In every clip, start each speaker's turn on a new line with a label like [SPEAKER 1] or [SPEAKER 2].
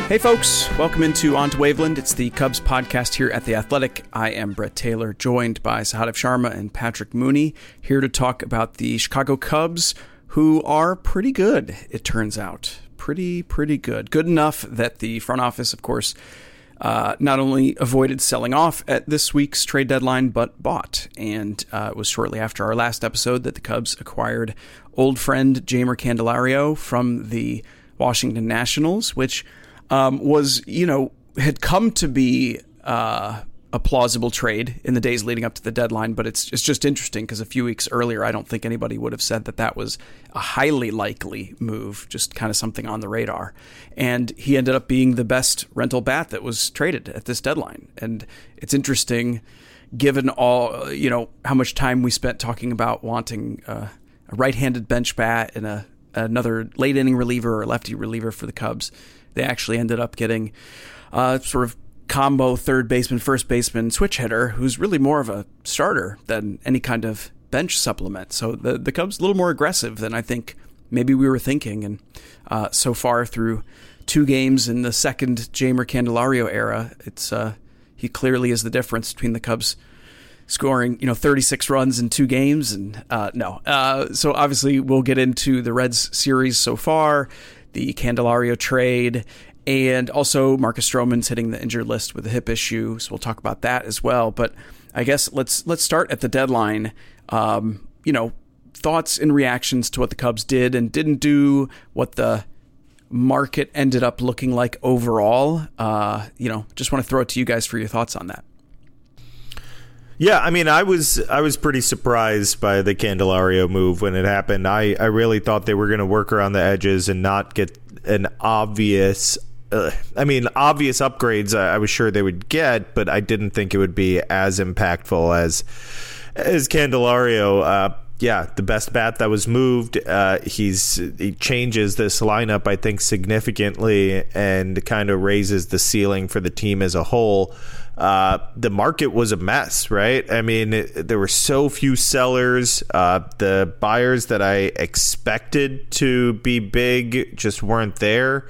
[SPEAKER 1] Hey folks, welcome into On to Waveland. It's the Cubs podcast here at The Athletic. I am Brett Taylor, joined by Sahadev Sharma and Patrick Mooney, here to talk about the Chicago Cubs, who are pretty good, it turns out. Pretty good. Good enough that the front office, of course, not only avoided selling off at this week's trade deadline, but bought. And it was shortly after our last episode that the Cubs acquired old friend Jeimer Candelario from the Washington Nationals, which was, had come to be a plausible trade in the days leading up to the deadline. But it's just interesting because a few weeks earlier, I don't think anybody would have said that was a highly likely move, just kind of something on the radar. And he ended up being the best rental bat that was traded at this deadline. And it's interesting, given all, how much time we spent talking about wanting a right-handed bench bat and another late inning reliever or lefty reliever for the Cubs. They actually ended up getting sort of combo third baseman, first baseman switch hitter who's really more of a starter than any kind of bench supplement. So the Cubs a little more aggressive than I think maybe we were thinking. And so far through 2 games in the second Jeimer Candelario era, he clearly is the difference between the Cubs scoring 36 runs in 2 games. And so obviously we'll get into the Reds series so far, the Candelario trade, and also Marcus Stroman's hitting the injured list with a hip issue. So we'll talk about that as well. But I guess let's start at the deadline. Thoughts and reactions to what the Cubs did and didn't do, what the market ended up looking like overall. Just want to throw it to you guys for your thoughts on that.
[SPEAKER 2] Yeah, I mean, I was pretty surprised by the Candelario move when it happened. I really thought they were going to work around the edges and not get an obvious upgrades I was sure they would get, but I didn't think it would be as impactful as Candelario. The best bat that was moved. He changes this lineup, I think, significantly and kind of raises the ceiling for the team as a whole. The market was a mess, right? I mean, there were so few sellers. The buyers that I expected to be big just weren't there.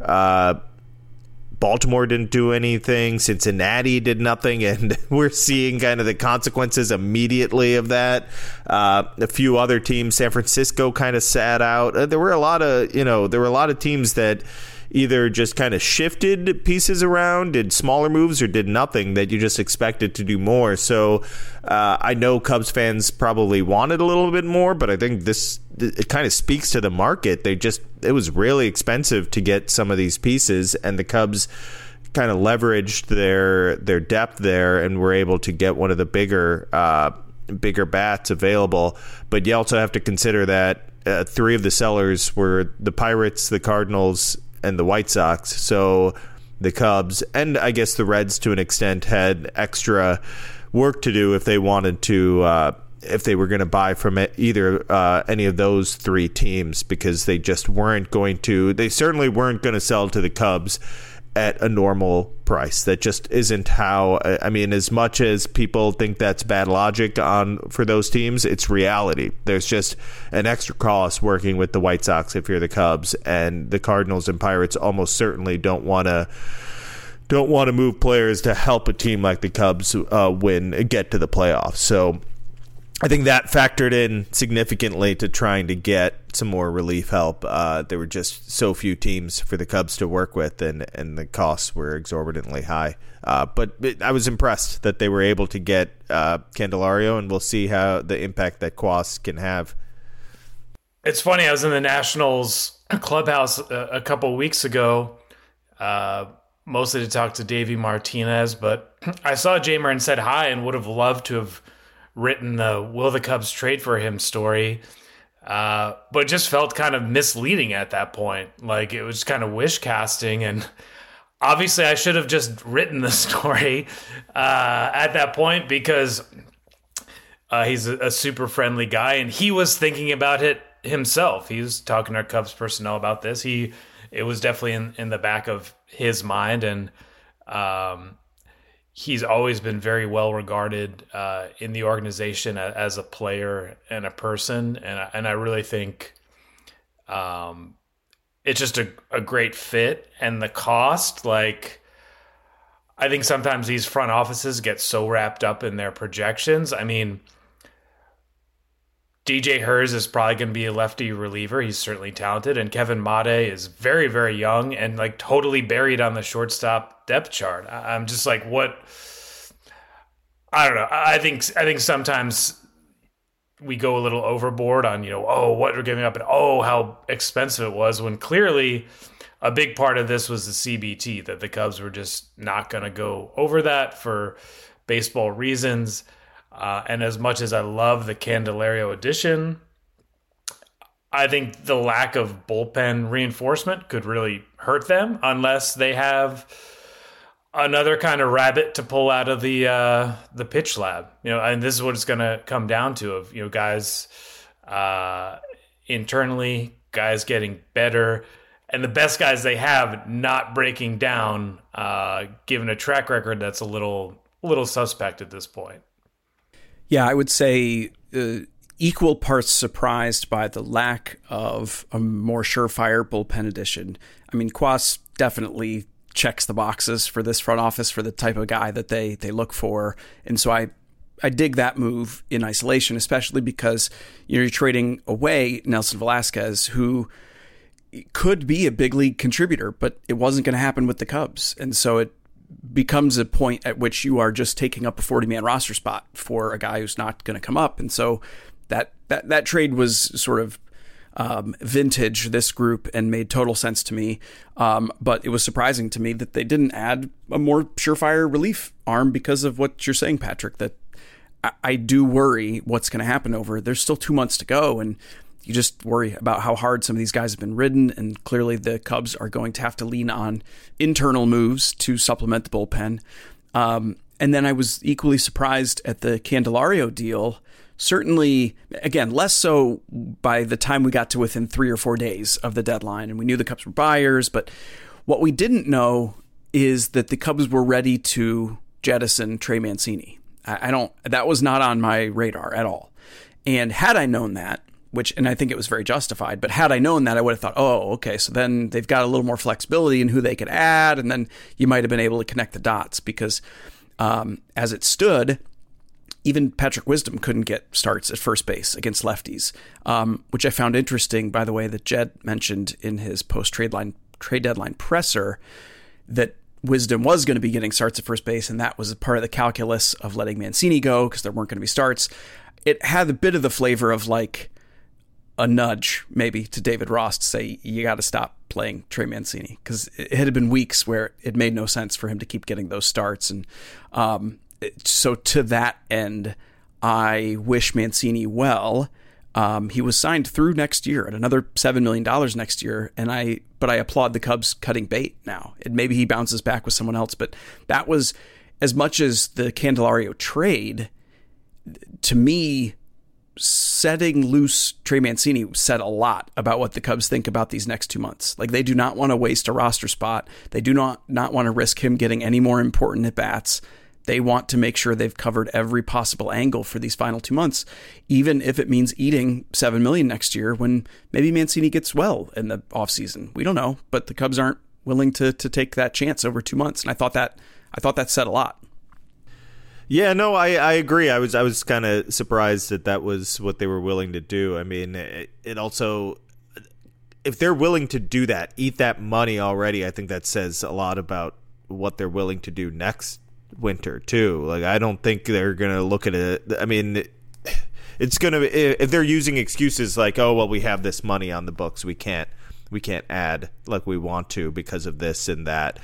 [SPEAKER 2] Baltimore didn't do anything. Cincinnati did nothing, and we're seeing kind of the consequences immediately of that. A few other teams, San Francisco, kind of sat out. There were a lot of teams that either just kind of shifted pieces around, did smaller moves, or did nothing that you just expected to do more. So I know Cubs fans probably wanted a little bit more, but I think it kind of speaks to the market. It was really expensive to get some of these pieces, and the Cubs kind of leveraged their depth there and were able to get one of the bigger bats available. But you also have to consider that 3 of the sellers were the Pirates, the Cardinals, and the White Sox. So the Cubs, and I guess the Reds to an extent, had extra work to do if they wanted to, if they were going to buy from either any of those 3 teams, because they just weren't going to. They certainly weren't going to sell to the Cubs at a normal price. That just isn't how. I mean, as much as people think that's bad logic for those teams, it's reality. There's just an extra cost working with the White Sox if you're the Cubs, and the Cardinals and Pirates almost certainly don't want to move players to help a team like the Cubs win and get to the playoffs. So I think that factored in significantly to trying to get some more relief help. There were just so few teams for the Cubs to work with, and the costs were exorbitantly high. But I was impressed that they were able to get Candelario, and we'll see how the impact that cost can have.
[SPEAKER 3] It's funny, I was in the Nationals clubhouse a couple weeks ago, mostly to talk to Davey Martinez, but I saw Jeimer and said hi and would have loved to have written the "Will the Cubs trade for him" story, but just felt kind of misleading at that point. Like, it was kind of wish casting, and obviously I should have just written the story at that point, because he's a super friendly guy, and he was thinking about it himself. He was talking to our Cubs personnel about this. It was definitely in the back of his mind, and he's always been very well regarded in the organization as a player and a person, and I really think it's just a great fit. And the cost, like, I think sometimes these front offices get so wrapped up in their projections. I mean, DJ Hurst is probably going to be a lefty reliever. He's certainly talented. And Kevin Made is very, very young and like totally buried on the shortstop depth chart. I'm just like, what? I don't know. I think sometimes we go a little overboard on, what we're giving up and how expensive it was, when clearly a big part of this was the CBT, that the Cubs were just not going to go over that for baseball reasons. And as much as I love the Candelario addition, I think the lack of bullpen reinforcement could really hurt them unless they have another kind of rabbit to pull out of the pitch lab. And this is what it's going to come down to, of guys internally, guys getting better, and the best guys they have not breaking down, given a track record that's a little suspect at this point.
[SPEAKER 1] Yeah, I would say equal parts surprised by the lack of a more surefire bullpen addition. I mean, Kwas definitely checks the boxes for this front office for the type of guy that they look for. And so I dig that move in isolation, especially because you're trading away Nelson Velasquez, who could be a big league contributor, but it wasn't going to happen with the Cubs. And so it becomes a point at which you are just taking up a 40-man roster spot for a guy who's not going to come up. And so that trade was sort of vintage this group and made total sense to me. But it was surprising to me that they didn't add a more surefire relief arm because of what you're saying, Patrick, that I do worry what's going to happen there's still 2 months to go, and you just worry about how hard some of these guys have been ridden, and clearly the Cubs are going to have to lean on internal moves to supplement the bullpen. And then I was equally surprised at the Candelario deal. Certainly, again, less so by the time we got to within 3 or 4 days of the deadline, and we knew the Cubs were buyers, but what we didn't know is that the Cubs were ready to jettison Trey Mancini. That was not on my radar at all. And had I known that, and I think it was very justified, but had I known that, I would have thought, okay, so then they've got a little more flexibility in who they could add, and then you might have been able to connect the dots, because as it stood, even Patrick Wisdom couldn't get starts at first base against lefties, which I found interesting, by the way, that Jed mentioned in his post-trade deadline presser that Wisdom was going to be getting starts at first base, and that was a part of the calculus of letting Mancini go because there weren't going to be starts. It had a bit of the flavor of like a nudge maybe to David Ross to say, you got to stop playing Trey Mancini, because it had been weeks where it made no sense for him to keep getting those starts. And so to that end, I wish Mancini well. He was signed through next year at another $7 million next year. But I applaud the Cubs cutting bait now. And maybe he bounces back with someone else, but that was, as much as the Candelario trade, to me, setting loose Trey Mancini said a lot about what the Cubs think about these next 2 months. Like, they do not want to waste a roster spot. They do not want to risk him getting any more important at-bats. They want to make sure they've covered every possible angle for these final 2 months, even if it means eating $7 million next year when maybe Mancini gets well in the offseason. We don't know, but the Cubs aren't willing to take that chance over 2 months. And I thought that said a lot.
[SPEAKER 2] Yeah, no, I agree. I was kind of surprised that was what they were willing to do. I mean, it also, if they're willing to do that, eat that money already, I think that says a lot about what they're willing to do next winter too. Like, I don't think they're going to look at it. I mean, it's going to, if they're using excuses like, oh, well, we have this money on the books, we can't add like we want to because of this and that.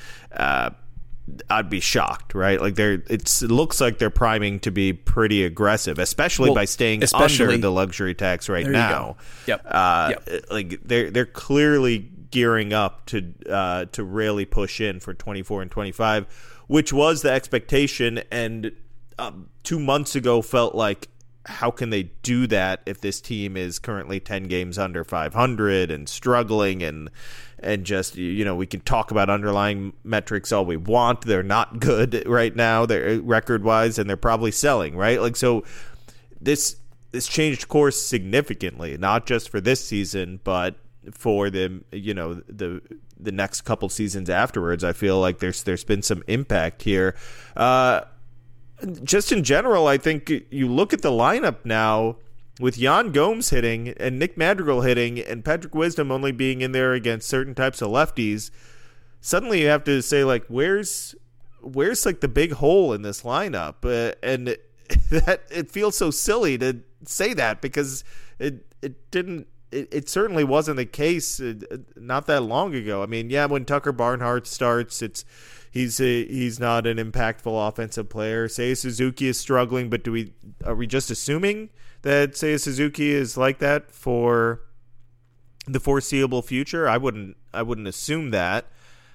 [SPEAKER 2] I'd be shocked, right? Like, it looks like they're priming to be pretty aggressive, especially by staying under the luxury tax right now.
[SPEAKER 1] Yep.
[SPEAKER 2] Like, they're clearly gearing up to really push in for 24 and 25, which was the expectation. And 2 months ago felt like, how can they do that if this team is currently 10 games under 500 and struggling and just, we can talk about underlying metrics all we want. They're not good right now. They're record-wise, and they're probably selling, right? Like, so this changed course significantly, not just for this season, but for the the next couple seasons afterwards. I feel like there's been some impact here. Just in general, I think you look at the lineup now with Yan Gomes hitting and Nick Madrigal hitting and Patrick Wisdom only being in there against certain types of lefties. Suddenly you have to say, like, where's like the big hole in this lineup? And that it feels so silly to say that because it certainly wasn't the case not that long ago. I mean, yeah, when Tucker Barnhart starts, he's not an impactful offensive player. Seiya Suzuki is struggling, but are we just assuming that Seiya Suzuki is like that for the foreseeable future? I wouldn't assume that.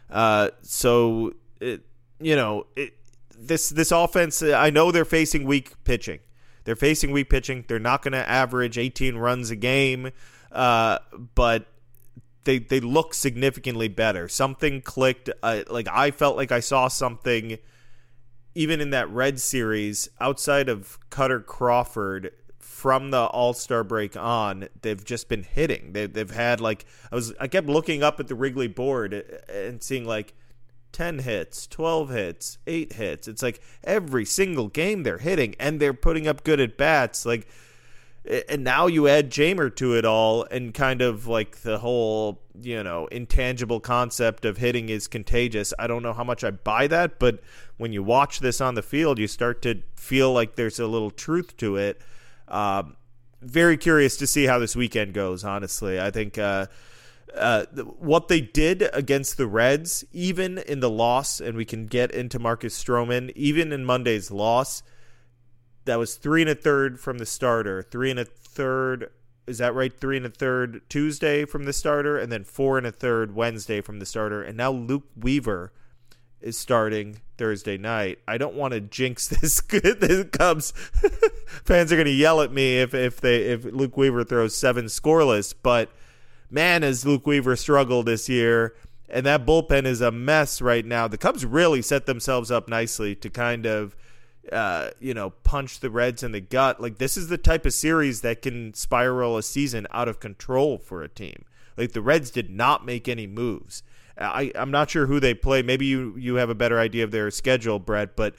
[SPEAKER 2] This offense, I know they're facing weak pitching. They're not going to average 18 runs a game, but they look significantly better. Something clicked. I felt like I saw something even in that Red series outside of Cutter Crawford. From the All-Star break on, they've just been hitting. They've had I kept looking up at the Wrigley board and seeing 10 hits, 12 hits, 8 hits. It's like every single game they're hitting and they're putting up good at bats. And now you add Jamer to it all, and kind of the whole intangible concept of hitting is contagious. I don't know how much I buy that, but when you watch this on the field, you start to feel like there's a little truth to it. Very curious to see how this weekend goes, honestly. I think what they did against the Reds, even in the loss, and we can get into Marcus Stroman, even in Monday's loss, that was 3 1/3 from the starter, 3 1/3, is that right? 3 1/3 Tuesday from the starter, and then 4 1/3 Wednesday from the starter, and now Luke Weaver is starting Thursday night. I don't want to jinx this. The Cubs fans are going to yell at me if Luke Weaver throws 7 scoreless. But man, has Luke Weaver struggled this year, and that bullpen is a mess right now. The Cubs really set themselves up nicely to kind of punch the Reds in the gut. This is the type of series that can spiral a season out of control for a team. The Reds did not make any moves. I'm not sure who they play. Maybe you have a better idea of their schedule, Brett, but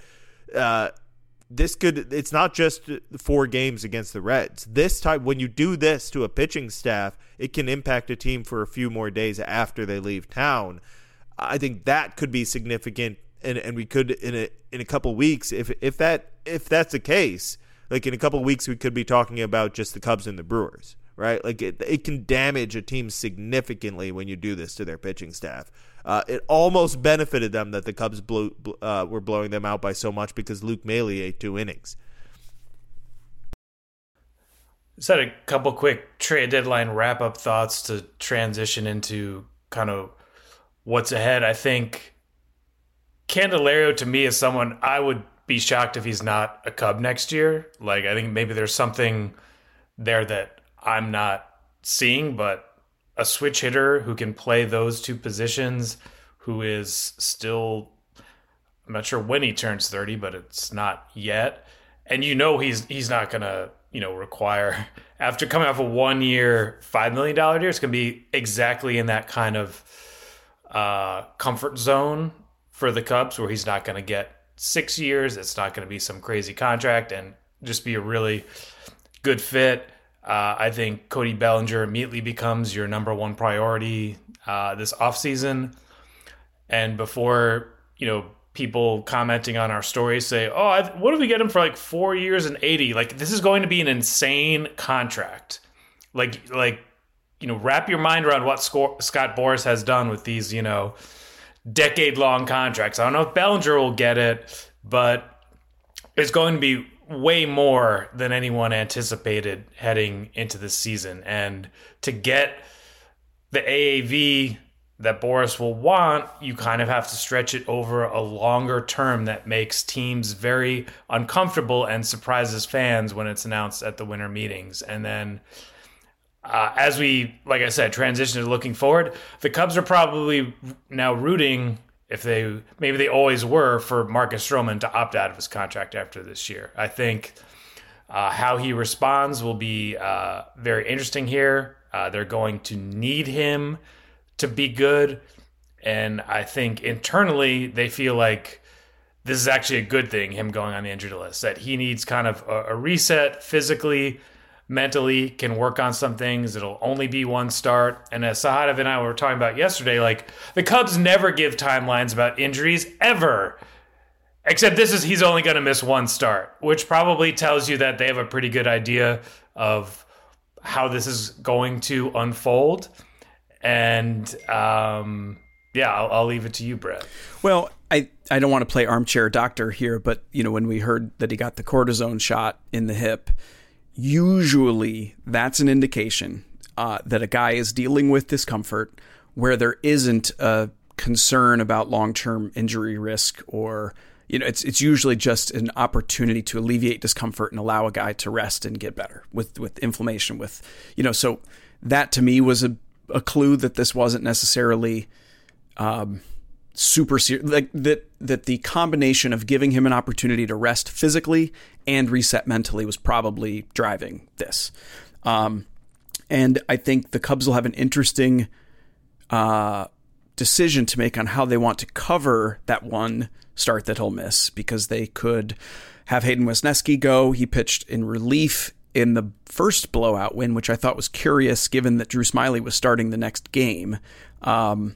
[SPEAKER 2] it's not just 4 games against the Reds. This time, when you do this to a pitching staff, it can impact a team for a few more days after they leave town. I think that could be significant, and we could in a couple weeks, if that's the case, in a couple weeks we could be talking about just the Cubs and the Brewers. Right, it can damage a team significantly when you do this to their pitching staff. It almost benefited them that the Cubs were blowing them out by so much because Luke Maile ate 2 innings.
[SPEAKER 3] Just had a couple quick trade deadline wrap-up thoughts to transition into kind of what's ahead. I think Candelario, to me, is someone I would be shocked if he's not a Cub next year. I think maybe there's something there that I'm not seeing, but a switch hitter who can play those 2 positions, who is still, I'm not sure when he turns 30, but it's not yet. And he's not going to, require, after coming off a 1-year, $5 million deal, it's going to be exactly in that kind of comfort zone for the Cubs, where he's not going to get 6 years. It's not going to be some crazy contract, and just be a really good fit. I think Cody Bellinger immediately becomes your number 1 priority this offseason. And before, people commenting on our stories say, what if we get him for 4 years and 80? This is going to be an insane contract. Wrap your mind around what Scott Boras has done with these, decade-long contracts. I don't know if Bellinger will get it, but it's going to be way more than anyone anticipated heading into this season. And to get the AAV that Boras will want, you kind of have to stretch it over a longer term that makes teams very uncomfortable and surprises fans when it's announced at the winter meetings. And then as we, like I said, transition to looking forward, the Cubs are probably now rooting, maybe they always were, for Marcus Stroman to opt out of his contract after this year. I think How he responds will be very interesting here. They're going to need him to be good. And I think internally they feel like this is actually a good thing, him going on the injured list, that he needs kind of a reset physically, mentally, can work on some things. It'll only be one start. And as Sahadev and I were talking about yesterday, like the Cubs never give timelines about injuries ever. Except he's only going to miss one start, which probably tells you that they have a pretty good idea of how this is going to unfold. And I'll leave it to you, Brett.
[SPEAKER 1] Well, I don't want to play armchair doctor here, but when we heard that he got the cortisone shot in the hip, usually that's an indication that a guy is dealing with discomfort where there isn't a concern about long-term injury risk, or it's usually just an opportunity to alleviate discomfort and allow a guy to rest and get better with inflammation. So that to me was a clue that this wasn't necessarily super serious. Like that the combination of giving him an opportunity to rest physically and reset mentally was probably driving this. And I think the Cubs will have an interesting decision to make on how they want to cover that one start that he'll miss, because they could have Hayden Wesneski go. He pitched in relief in the first blowout win, which I thought was curious given that Drew Smyly was starting the next game. And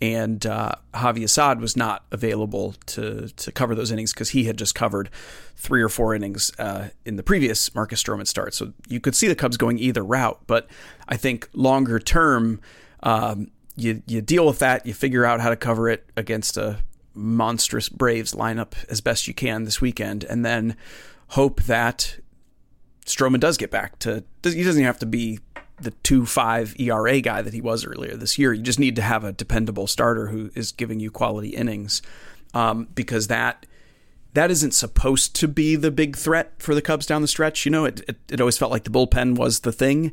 [SPEAKER 1] Javi Assad was not available to cover those innings because he had just covered 3 or 4 innings in the previous Marcus Stroman start. So you could see the Cubs going either route, but I think longer term, you deal with that. You figure out how to cover it against a monstrous Braves lineup as best you can this weekend, and then hope that Stroman does get back to. He doesn't have to be the 2.5 ERA guy that he was earlier this year. You just need to have a dependable starter who is giving you quality innings, because that isn't supposed to be the big threat for the Cubs down the stretch. It always felt like the bullpen was the thing,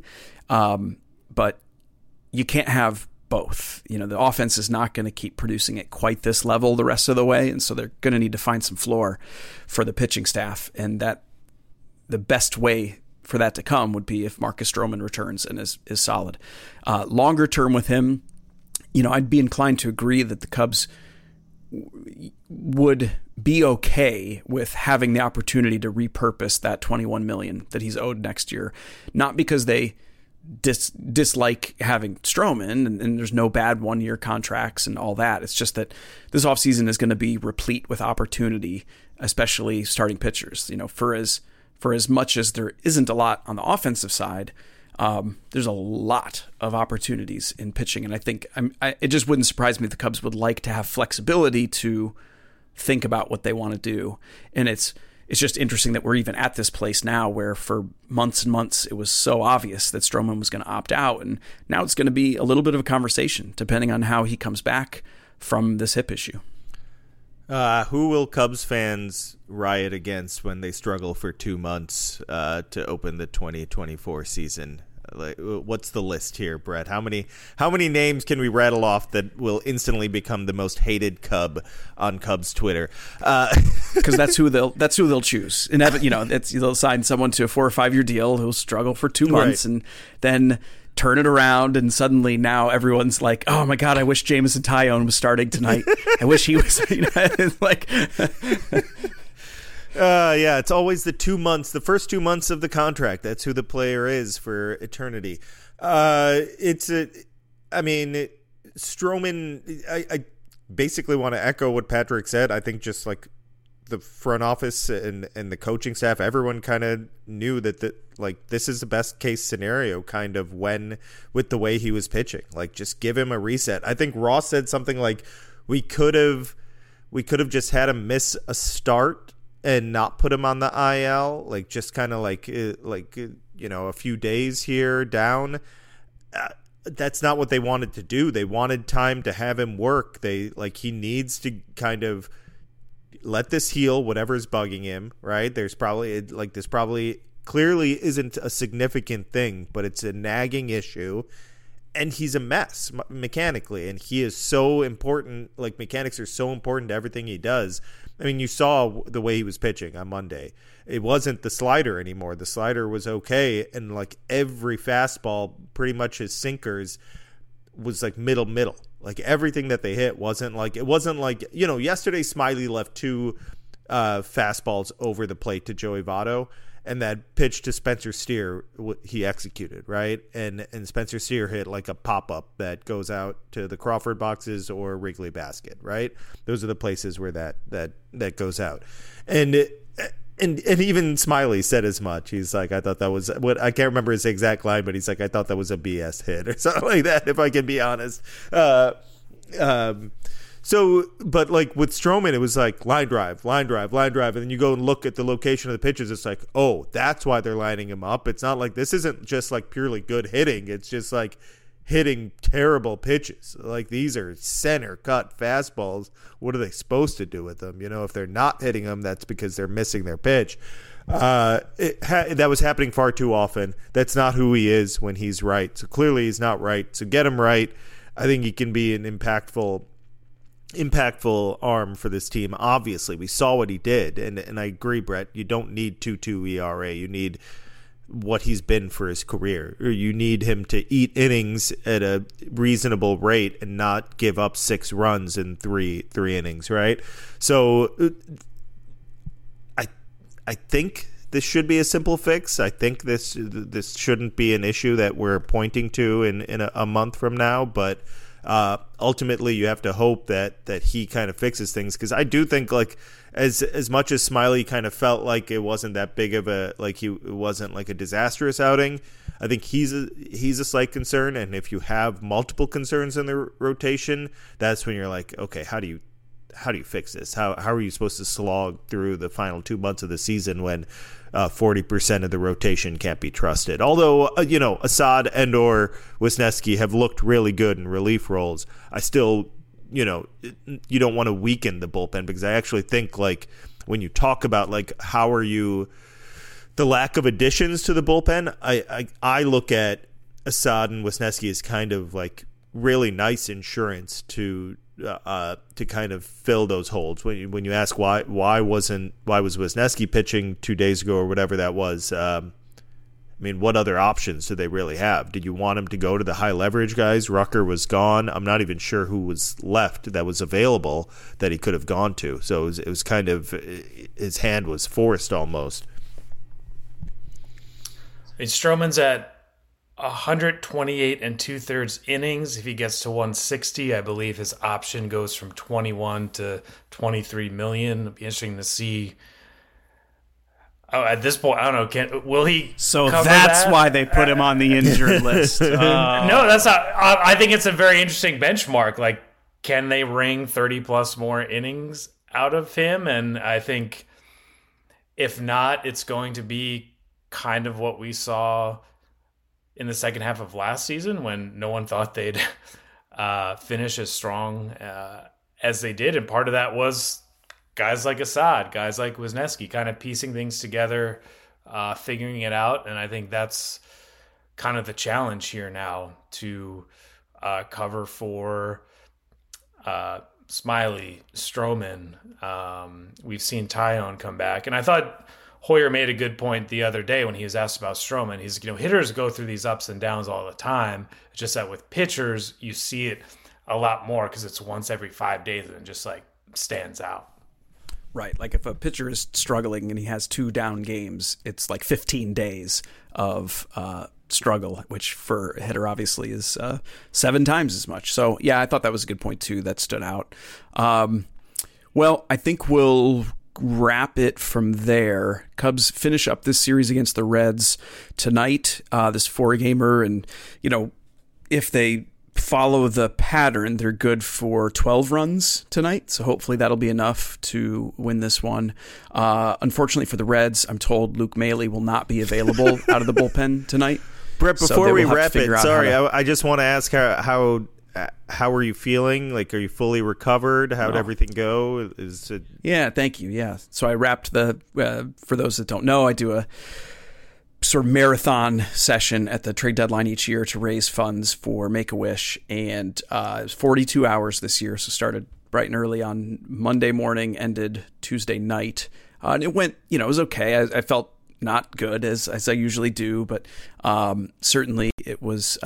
[SPEAKER 1] but you can't have both. The offense is not going to keep producing at quite this level the rest of the way, and so they're going to need to find some floor for the pitching staff, and that the best way for that to come would be if Marcus Stroman returns and is solid. Longer term with him, I'd be inclined to agree that the Cubs would be okay with having the opportunity to repurpose that $21 million that he's owed next year, not because they dislike having Stroman and there's no bad 1-year contracts and all that. It's just that this offseason is going to be replete with opportunity, especially starting pitchers. For as much as there isn't a lot on the offensive side, there's a lot of opportunities in pitching. And I think it just wouldn't surprise me if the Cubs would like to have flexibility to think about what they want to do. And it's just interesting that we're even at this place now where for months and months it was so obvious that Stroman was going to opt out. And now it's going to be a little bit of a conversation depending on how he comes back from this hip issue.
[SPEAKER 2] Who will Cubs fans riot against when they struggle for 2 months to open the 2024 season? What's the list here, Brett? How many names can we rattle off that will instantly become the most hated Cub on Cubs Twitter?
[SPEAKER 1] Because that's who they'll choose. And they'll sign someone to a 4 or 5 year deal who'll struggle for 2 months, right, and then turn it around, and suddenly now everyone's like, oh my God, I wish Jameson Taillon was starting tonight. I wish he was, it's like...
[SPEAKER 2] it's always the 2 months, the first 2 months of the contract. That's who the player is for eternity. Stroman, I basically want to echo what Patrick said. I think just like the front office and the coaching staff, everyone kind of knew that this is the best case scenario kind of with the way he was pitching. Like, just give him a reset. I think Ross said something like we could have just had him miss a start and not put him on the IL, like just kind of a few days here down. That's not what they wanted to do. They wanted time to have him work. He needs to kind of let this heal, whatever's bugging him, right? There's probably clearly isn't a significant thing, but it's a nagging issue. and he's a mess mechanically, and he is so important. Like, mechanics are so important to everything he does. I mean, you saw the way he was pitching on Monday. It wasn't the slider anymore. The slider was okay, and like every fastball, pretty much his sinkers was like middle. Like everything that they hit wasn't like, yesterday Smiley left 2 fastballs over the plate to Joey Votto, and that pitch to Spencer Steer he executed, right? And Spencer Steer hit like a pop-up that goes out to the Crawford boxes or Wrigley basket, right? Those are the places where that goes out. And even Smiley said as much. He's like, I thought that was what, I can't remember his exact line, but he's like, I thought that was a BS hit or something like that, if I can be honest. So, but like with Stroman, it was like line drive. And then you go and look at the location of the pitches. It's like, oh, that's why they're lining him up. It's not like, this isn't just like purely good hitting. It's just like hitting terrible pitches. Like, these are center cut fastballs. What are they supposed to do with them? If they're not hitting them, that's because they're missing their pitch. That was happening far too often. That's not who he is when he's right. So clearly he's not right. So get him right. I think he can be an impactful arm for this team. Obviously, we saw what he did, and I agree, Brett. You don't need 2.2 ERA. You need what he's been for his career. Or you need him to eat innings at a reasonable rate and not give up 6 runs in three innings, right? So I think this should be a simple fix. I think this shouldn't be an issue that we're pointing to in a month from now, but ultimately you have to hope that he kind of fixes things, because I do think, like, as much as Smiley kind of felt like it wasn't that big of it wasn't like a disastrous outing, I think he's a slight concern. And if you have multiple concerns in the rotation, that's when you're like, okay, how do you fix this? How are you supposed to slog through the final 2 months of the season when 40% of the rotation can't be trusted? Although, Assad and or Wisniewski have looked really good in relief roles, I still, you don't want to weaken the bullpen, because I actually think, like, when you talk about, like, how are you, the lack of additions to the bullpen, I look at Assad and Wisniewski as kind of like really nice insurance to kind of fill those holes. When you ask why was Wisniewski pitching 2 days ago or whatever that was, I mean, what other options do they really have? Did you want him to go to the high leverage guys? Rucker was gone. I'm not even sure who was left that was available that he could have gone to. So it was kind of, his hand was forced almost.
[SPEAKER 3] Stroman's at 128 2/3 innings. If he gets to 160, I believe his option goes from 21 to 23 million. It'll be interesting to see. Oh, at this point, I don't know. Will he?
[SPEAKER 1] So that's why they put him on the injured list.
[SPEAKER 3] No, that's not. I think it's a very interesting benchmark. Like, can they wring 30 plus more innings out of him? And I think if not, it's going to be kind of what we saw in the second half of last season, when no one thought they'd finish as strong as they did. And part of that was guys like Assad, guys like Wisniewski kind of piecing things together, figuring it out. And I think that's kind of the challenge here now, to cover for Smiley, Stroman. We've seen Taillon come back. And I thought Hoyer made a good point the other day when he was asked about Stroman. He's, hitters go through these ups and downs all the time. It's just that with pitchers, you see it a lot more because it's once every 5 days and it just like stands out.
[SPEAKER 1] Right. Like if a pitcher is struggling and he has 2 down games, it's like 15 days of struggle, which for a hitter obviously is 7 times as much. So yeah, I thought that was a good point too. That stood out. Well, I think we'll wrap it from there. Cubs finish up this series against the Reds tonight, this 4-gamer, and if they follow the pattern, they're good for 12 runs tonight, so hopefully that'll be enough to win this one. Unfortunately for the Reds, I'm told Luke Maile will not be available out of the bullpen tonight.
[SPEAKER 2] Brett, before we wrap it, sorry, I just want to ask how are you feeling? Like, are you fully recovered? How'd everything go?
[SPEAKER 1] Yeah, thank you. Yeah. So I wrapped for those that don't know, I do a sort of marathon session at the trade deadline each year to raise funds for Make-A-Wish, and it was 42 hours this year, so started bright and early on Monday morning, ended Tuesday night, and it went, it was okay. I felt not good as I usually do, but certainly it was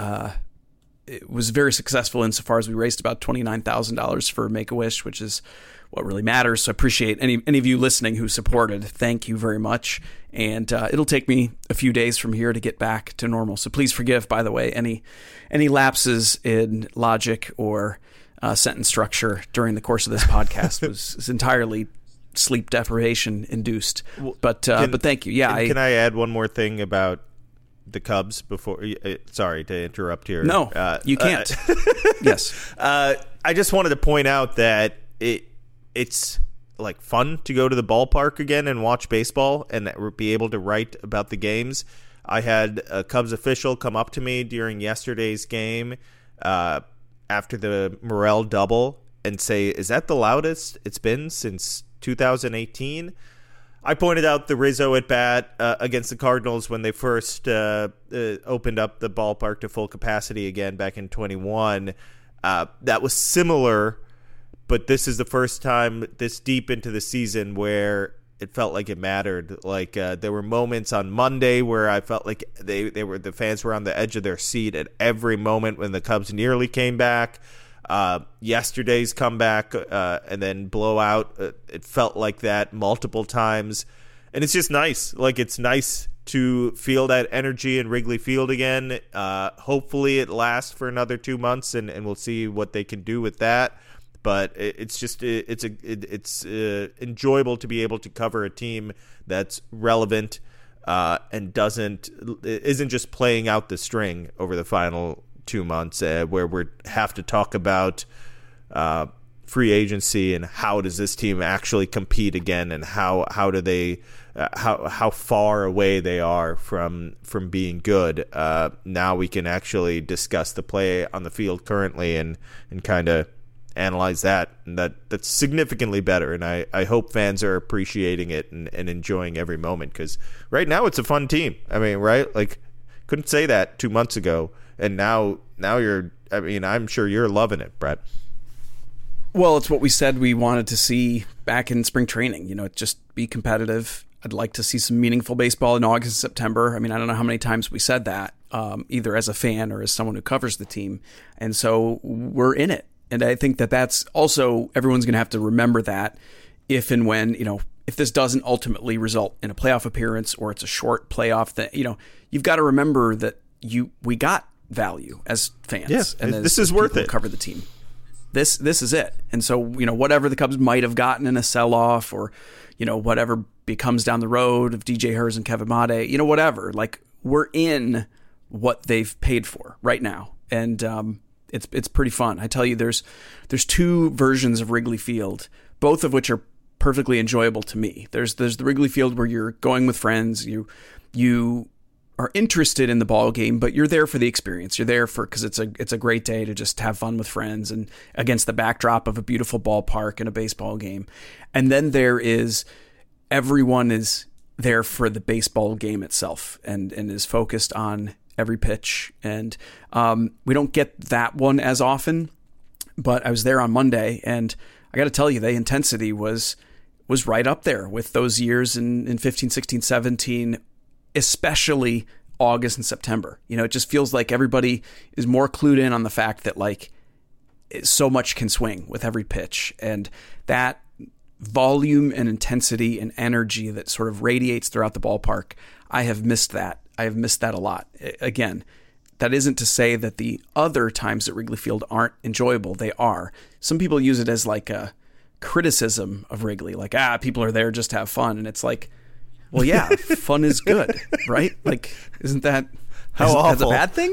[SPEAKER 1] very successful insofar as we raised about $29,000 for Make-A-Wish, which is what really matters. So I appreciate any of you listening who supported. Thank you very much. And it'll take me a few days from here to get back to normal. So please forgive, by the way, any lapses in logic or sentence structure during the course of this podcast was entirely sleep deprivation induced. But thank you. Yeah.
[SPEAKER 2] Can I add one more thing about the Cubs before? Sorry to interrupt here.
[SPEAKER 1] No, you can't. Yes.
[SPEAKER 2] I just wanted to point out that it's like fun to go to the ballpark again and watch baseball and be able to write about the games. I had a Cubs official come up to me during yesterday's game after the Morel double and say, "Is that the loudest it's been since 2018?" I pointed out the Rizzo at bat against the Cardinals when they first opened up the ballpark to full capacity again back in 21. That was similar, but this is the first time this deep into the season where it felt like it mattered. Like there were moments on Monday where I felt like the fans were on the edge of their seat at every moment when the Cubs nearly came back. Yesterday's comeback and then blowout, it felt like that multiple times, and it's just nice. Like, it's nice to feel that energy in Wrigley Field again. Hopefully it lasts for another 2 months, and we'll see what they can do with that. But it's enjoyable to be able to cover a team that's relevant and isn't just playing out the string over the final 2 months, where we have to talk about free agency and how does this team actually compete again, and how do they how far away they are from being good. Now we can actually discuss the play on the field currently and kind of analyze that, and that's significantly better. And I hope fans are appreciating it and enjoying every moment, because right now it's a fun team. I mean, right? Like, couldn't say that 2 months ago. And now I'm sure you're loving it, Brett.
[SPEAKER 1] Well, it's what we said we wanted to see back in spring training. Just be competitive. I'd like to see some meaningful baseball in August and September. I mean, I don't know how many times we said that, either as a fan or as someone who covers the team. And so we're in it. And I think that's also, everyone's going to have to remember that if and when, if this doesn't ultimately result in a playoff appearance or it's a short playoff, that, you've got to remember that we got value as fans.
[SPEAKER 2] Yes,
[SPEAKER 1] and
[SPEAKER 2] this is worth it.
[SPEAKER 1] Cover the team. This is it. And so, whatever the Cubs might have gotten in a sell-off, or, whatever becomes down the road of DJ Herz and Kevin Made, whatever, like, we're in what they've paid for right now. And it's pretty fun. I tell you, there's two versions of Wrigley Field, both of which are perfectly enjoyable to me. There's the Wrigley Field where you're going with friends, you are interested in the ball game, but you're there for the experience. You're there because it's a great day to just have fun with friends and against the backdrop of a beautiful ballpark and a baseball game. And then there is everyone is there for the baseball game itself and is focused on every pitch. And we don't get that one as often, but I was there on Monday, and I got to tell you, the intensity was right up there with those years in 15, 16, 17, especially August and September. It just feels like everybody is more clued in on the fact that, like, so much can swing with every pitch, and that volume and intensity and energy that sort of radiates throughout the ballpark. I have missed that. I have missed that a lot. Again, that isn't to say that the other times at Wrigley Field aren't enjoyable. They are. Some people use it as like a criticism of Wrigley, like, people are there just to have fun. And it's like, well, yeah, fun is good, right? Like, isn't that that's a bad thing?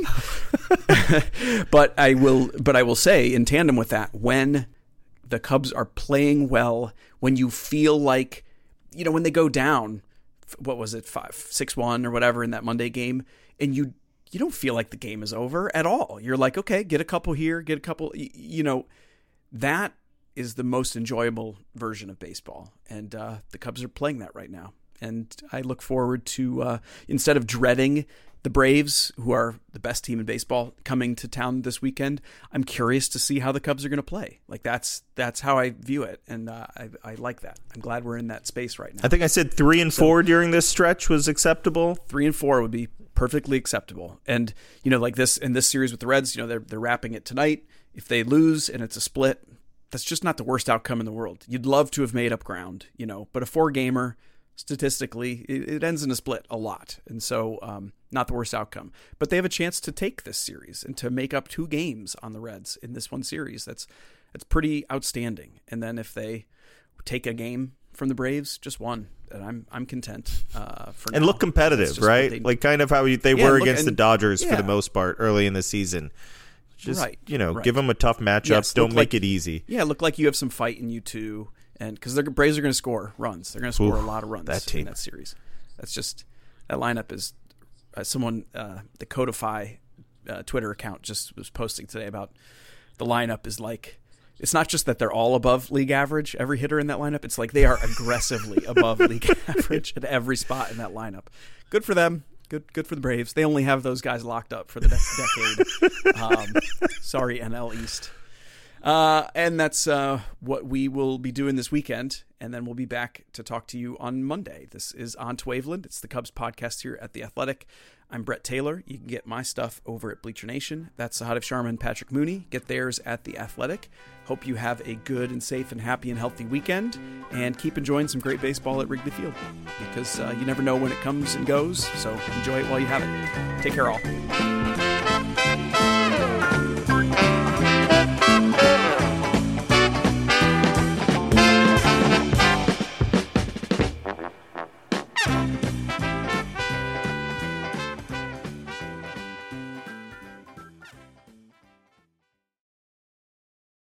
[SPEAKER 1] But I will say, in tandem with that, when the Cubs are playing well, when you feel like, when they go down, what was it, 6-1 or whatever in that Monday game, and you don't feel like the game is over at all. You're like, okay, get a couple here, get a couple, that is the most enjoyable version of baseball. And the Cubs are playing that right now. And I look forward to, instead of dreading the Braves, who are the best team in baseball, coming to town this weekend, I'm curious to see how the Cubs are going to play. Like that's how I view it, and I like that. I'm glad we're in that space right now.
[SPEAKER 2] I think I said 3 and 4 during this stretch was acceptable.
[SPEAKER 1] 3 and 4 would be perfectly acceptable. And like this in this series with the Reds, they're wrapping it tonight. If they lose and it's a split, that's just not the worst outcome in the world. You'd love to have made up ground, but a 4-gamer, statistically, it ends in a split a lot. And so not the worst outcome. But they have a chance to take this series and to make up 2 games on the Reds in this one series. That's pretty outstanding. And then if they take a game from the Braves, just one, and I'm content for now.
[SPEAKER 2] And look competitive, right? Like kind of how they were against the Dodgers for the most part early in the season. Just, give them a tough matchup. Yes, don't make it easy.
[SPEAKER 1] Yeah, look like you have some fight in you too. And because the Braves are going to score runs. They're going to score a lot of runs in that series. That's just, that lineup is, someone, the Codify Twitter account just was posting today about the lineup is like, it's not just that they're all above league average, every hitter in that lineup. It's like they are aggressively above league average at every spot in that lineup. Good for them. Good for the Braves. They only have those guys locked up for the next decade. Sorry, NL East. And that's what we will be doing this weekend. And then we'll be back to talk to you on Monday. This is On to Waveland. It's the Cubs podcast here at The Athletic. I'm Brett Taylor. You can get my stuff over at Bleacher Nation. That's Sahadev Sharma and Patrick Mooney. Get theirs at The Athletic. Hope you have a good and safe and happy and healthy weekend. And keep enjoying some great baseball at Wrigley Field. Because you never know when it comes and goes. So enjoy it while you have it. Take care all.